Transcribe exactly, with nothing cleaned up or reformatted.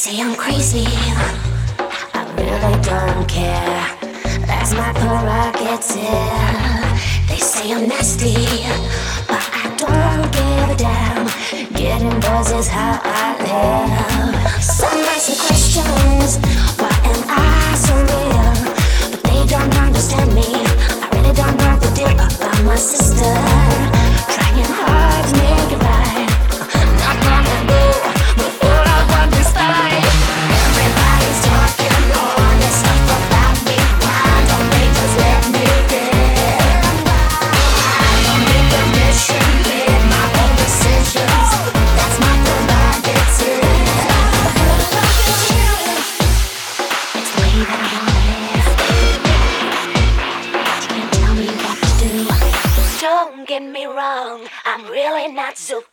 say I'm crazy, I really don't care. That's my prerogative. They say I'm nasty, but I don't give a damn. Getting buzz is how I live. Some ask the questions, why am I so real? But they don't understand me. I really don't know the deal about my sister. Trying hard to make it right. Not gonna do before I want this fight. Everybody's talking all this stuff about me. Why don't they just let me live? I don't need permission, make my own decisions. That's my prerogative. It's the way that I wanna live. You can't tell me what to do. Don't get me wrong, I'm really not so